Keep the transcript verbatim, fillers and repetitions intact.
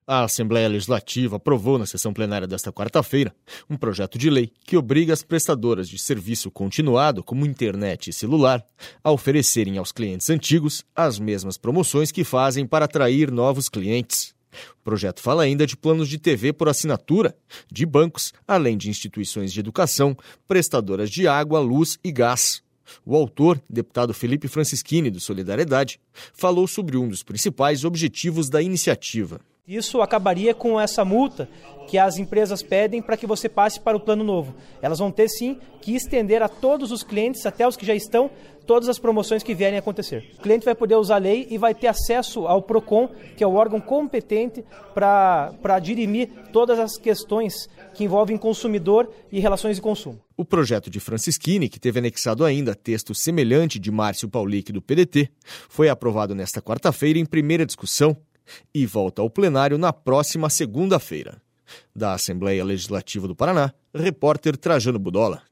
A Assembleia Legislativa aprovou na sessão plenária desta quarta-feira um projeto de lei que obriga as prestadoras de serviço continuado, como internet e celular, a oferecerem aos clientes antigos as mesmas promoções que fazem para atrair novos clientes. O projeto fala ainda de planos de T V por assinatura, de bancos, além de instituições de educação, prestadoras de água, luz e gás. O autor, deputado Felipe Francischini, do Solidariedade, falou sobre um dos principais objetivos da iniciativa. Isso acabaria com essa multa que as empresas pedem para que você passe para o plano novo. Elas vão ter, sim, que estender a todos os clientes, até os que já estão, todas as promoções que vierem a acontecer. O cliente vai poder usar a lei e vai ter acesso ao PROCON, que é o órgão competente para para dirimir todas as questões que envolvem consumidor e relações de consumo. O projeto de Francischini, que teve anexado ainda texto semelhante de Márcio Paulic do P D T, foi aprovado nesta quarta-feira em primeira discussão e volta ao plenário na próxima segunda-feira. Da Assembleia Legislativa do Paraná, repórter Trajano Budola.